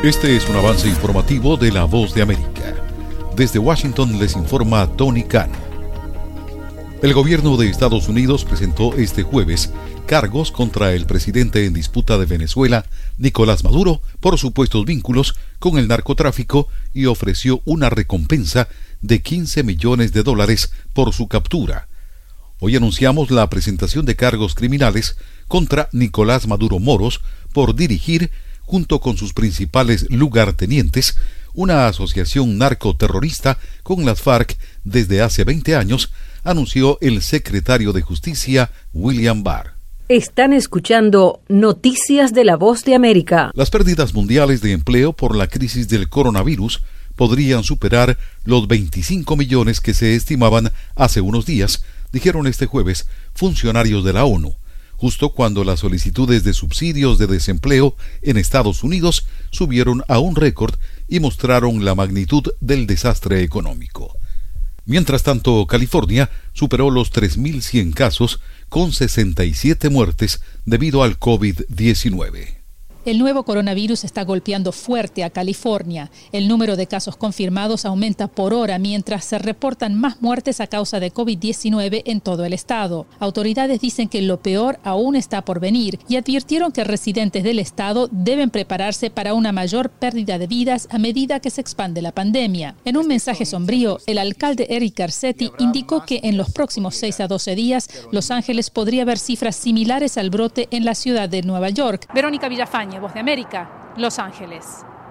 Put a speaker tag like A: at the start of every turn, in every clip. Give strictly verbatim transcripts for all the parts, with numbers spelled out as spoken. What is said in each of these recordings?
A: Este es un avance informativo de La Voz de América. Desde Washington les informa Tony Cano. El gobierno de Estados Unidos presentó este jueves cargos contra el presidente en disputa de Venezuela, Nicolás Maduro, por supuestos vínculos con el narcotráfico y ofreció una recompensa de quince millones de dólares por su captura. Hoy anunciamos la presentación de cargos criminales contra Nicolás Maduro Moros por dirigir, junto con sus principales lugartenientes, una asociación narcoterrorista con las FARC desde hace veinte años, anunció el secretario de Justicia, William Barr.
B: Están escuchando Noticias de La Voz de América.
A: Las pérdidas mundiales de empleo por la crisis del coronavirus podrían superar los veinticinco millones que se estimaban hace unos días, dijeron este jueves funcionarios de la ONU, justo cuando las solicitudes de subsidios de desempleo en Estados Unidos subieron a un récord y mostraron la magnitud del desastre económico. Mientras tanto, California superó los tres mil cien casos con sesenta y siete muertes debido al COVID diecinueve.
C: El nuevo coronavirus está golpeando fuerte a California. El número de casos confirmados aumenta por hora mientras se reportan más muertes a causa de COVID diecinueve en todo el estado. Autoridades dicen que lo peor aún está por venir y advirtieron que residentes del estado deben prepararse para una mayor pérdida de vidas a medida que se expande la pandemia. En un mensaje sombrío, el alcalde Eric Garcetti indicó que en los próximos seis a doce días, Los Ángeles podría ver cifras similares al brote en la ciudad de Nueva York. Verónica Villafañe, Voz de América, Los Ángeles.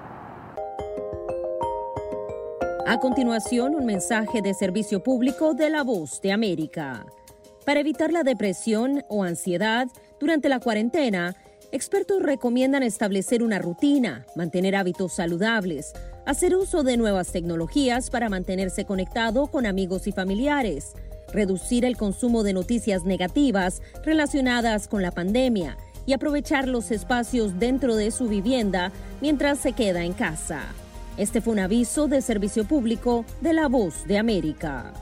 D: A continuación, un mensaje de servicio público de La Voz de América. Para evitar la depresión o ansiedad durante la cuarentena, expertos recomiendan establecer una rutina, mantener hábitos saludables, hacer uso de nuevas tecnologías para mantenerse conectado con amigos y familiares, reducir el consumo de noticias negativas relacionadas con la pandemia y aprovechar los espacios dentro de su vivienda mientras se queda en casa. Este fue un aviso de servicio público de La Voz de América.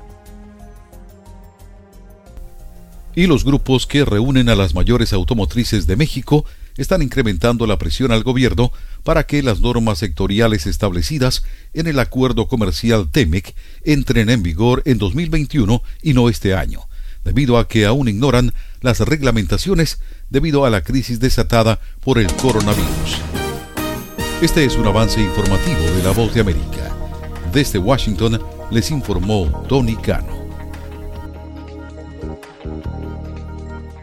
A: Y los grupos que reúnen a las mayores automotrices de México están incrementando la presión al gobierno para que las normas sectoriales establecidas en el acuerdo comercial TEMEC entren en vigor en dos mil veintiuno y no este año, debido a que aún ignoran las reglamentaciones debido a la crisis desatada por el coronavirus. Este es un avance informativo de La Voz de América. Desde Washington les informó Tony Cano.